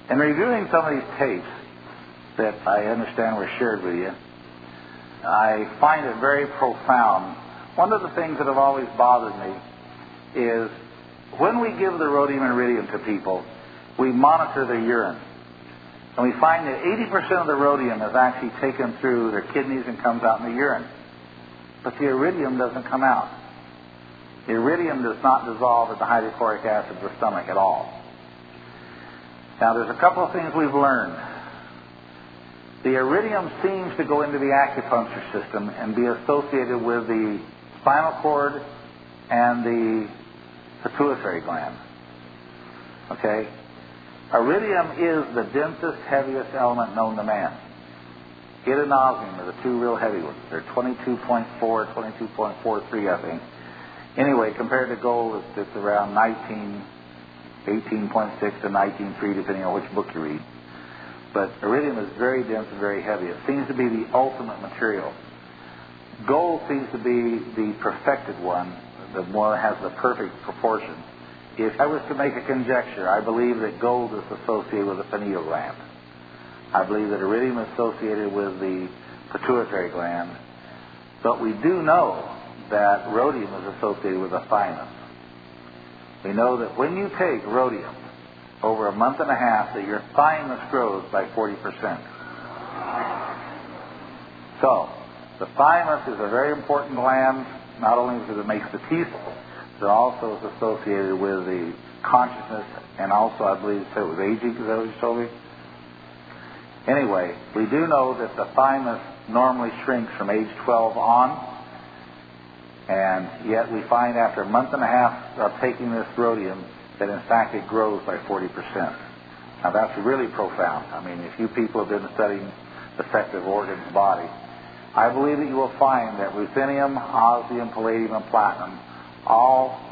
In reviewing some of these tapes that I understand were shared with you, I find it very profound. One of the things that have always bothered me is when we give the rhodium and iridium to people, we monitor their urine. And we find that 80% of the rhodium is actually taken through their kidneys and comes out in the urine. But the iridium doesn't come out. The iridium does not dissolve at the hydrochloric acid of the stomach at all. Now, there's a couple of things we've learned. The iridium seems to go into the acupuncture system and be associated with the spinal cord and the pituitary gland. Okay? Iridium is the densest, heaviest element known to man. It and osmium are the two real heavy ones. They're 22.4, 22.43, I think. Anyway, compared to gold, it's around 18.6 to 19.3, depending on which book you read. But iridium is very dense and very heavy. It seems to be the ultimate material. Gold seems to be the perfected one, the one that has the perfect proportion. If I was to make a conjecture, I believe that gold is associated with the pineal gland. I believe that iridium is associated with the pituitary gland. But we do know that rhodium is associated with the thymus. We know that when you take rhodium over a month and a half, that your thymus grows by 40%. So, the thymus is a very important gland, not only because it makes the teeth, but it also is associated with the consciousness, and also, I believe, it was aging. Is that what you told me? Anyway, we do know that the thymus normally shrinks from age 12 on, and yet we find after a month and a half of taking this rhodium that in fact it grows by 40%. Now that's really profound. I mean, if you people have been studying defective organs of the body, I believe that you will find that ruthenium, osmium, palladium, and platinum all